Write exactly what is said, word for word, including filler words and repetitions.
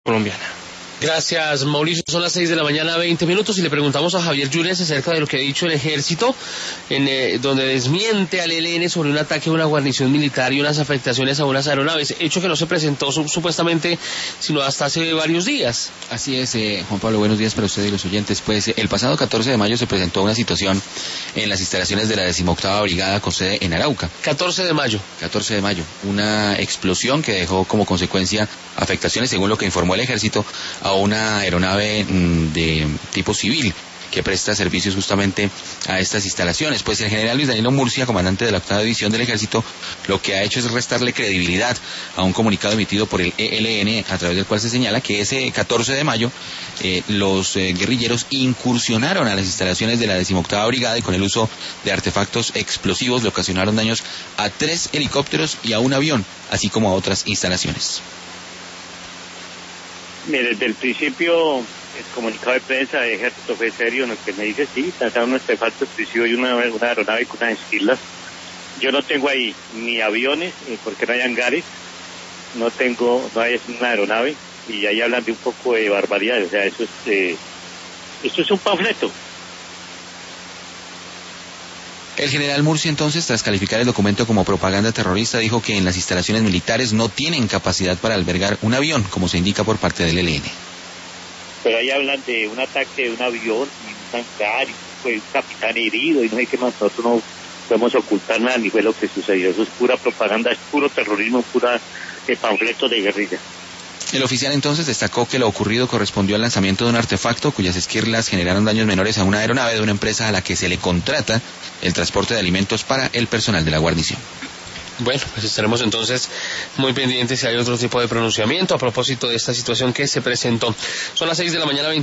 colombiana. Gracias, Mauricio. Son las seis de la mañana, veinte minutos, y le preguntamos a Javier Yunes acerca de lo que ha dicho el ejército, en eh, donde desmiente al E L N sobre un ataque a una guarnición militar y unas afectaciones a unas aeronaves, hecho que no se presentó su, supuestamente sino hasta hace varios días. Así es, eh, Juan Pablo, buenos días para usted y los oyentes. Pues eh, el pasado catorce de mayo se presentó una situación en las instalaciones de la decimoctava Brigada con sede en Arauca. catorce de mayo. catorce de mayo, una explosión que dejó como consecuencia afectaciones, según lo que informó el ejército, a una aeronave de tipo civil que presta servicios justamente a estas instalaciones. Pues el general Luis Danilo Murcia, comandante de la octava división del ejército, lo que ha hecho es restarle credibilidad a un comunicado emitido por el E L N, a través del cual se señala que ese catorce de mayo eh, los eh, guerrilleros incursionaron a las instalaciones de la decimoctava brigada y con el uso de artefactos explosivos le ocasionaron daños a tres helicópteros y a un avión, así como a otras instalaciones. Mire, desde el principio el comunicado de prensa de ejército fue serio, en el que me dice, sí, trataron un artefacto explosivo y una, una aeronave con unas esquilas. Yo no tengo ahí ni aviones, ni porque no hay hangares, no tengo, no hay una aeronave, y ahí hablan de un poco de barbaridad, o sea, eso es, eh, esto es un panfleto. El general Murcia, entonces, tras calificar el documento como propaganda terrorista, dijo que en las instalaciones militares no tienen capacidad para albergar un avión, como se indica por parte del E L N. Pero ahí hablan de un ataque de un avión, y un hangar, y fue un capitán herido, y no sé qué más. Nosotros no podemos ocultar nada, ni fue lo que sucedió. Eso es pura propaganda, es puro terrorismo, pura eh, panfleto de guerrilla. El oficial entonces destacó que lo ocurrido correspondió al lanzamiento de un artefacto cuyas esquirlas generaron daños menores a una aeronave de una empresa a la que se le contrata el transporte de alimentos para el personal de la guarnición. Bueno, pues estaremos entonces muy pendientes si hay otro tipo de pronunciamiento a propósito de esta situación que se presentó. Son las seis de la mañana, veinte